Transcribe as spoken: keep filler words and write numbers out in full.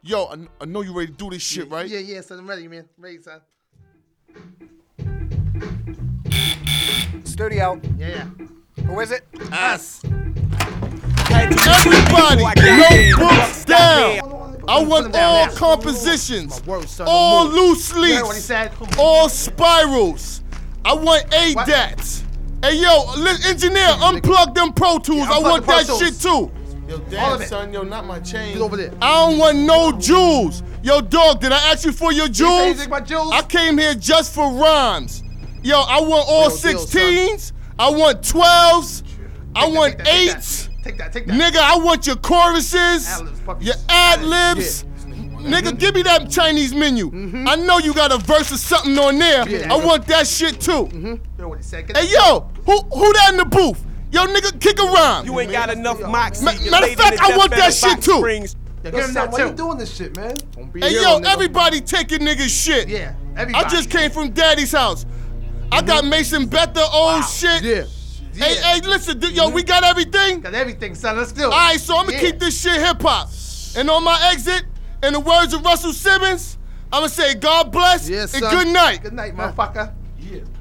Yo, I, I know you ready to do this shit, yeah, right? Yeah, yeah, son. I'm ready, man. I'm ready, son. Studio. Yeah, yeah. Who is it? Us. Everybody, notebooks down. I want all compositions, all loose You heard what he leaves, said? all spirals. I want A D A Ts. Hey, yo, li- engineer, unplug them Pro Tools. Yeah, I unplug want the Pro that Tools. shit too. Yo, All damn, of it. son, yo, not my chain. Get over there. I don't want no jewels. Yo, dog, did I ask you for your You say jewels? anything about jewels? I came here just for rhymes. Yo, I want all Real deal, sixteens. I want twelves. I Take want that, take that, eights. Take that, take that. Nigga, I want your choruses, Ad-libs, puppies. your ad libs. Nigga, give me that Chinese menu. I know you got a verse or something on there. Yeah. I want that shit too. You know what he said? Get Hey, that- yo, who who that in the booth? Yo, nigga, kick a rhyme. You ain't got enough moxie. Ma- You matter of laid fact, in the I Death want Valley that shit Box too. Springs. Yeah, give him that Why you too. doing this shit, man? Don't be a Hey, hero, yo, nigga. everybody taking niggas shit. Yeah, everybody. I just came from daddy's house. I got Mason Betha, old shit. Yeah. Hey, Yeah. hey, listen, dude, yo, we got everything? Got everything, son. Let's do it. All right, so I'm gonna Yeah. keep this shit hip hop. And on my exit, in the words of Russell Simmons, I'm gonna say God bless Yes, and son. good night. Good night, motherfucker. Yeah.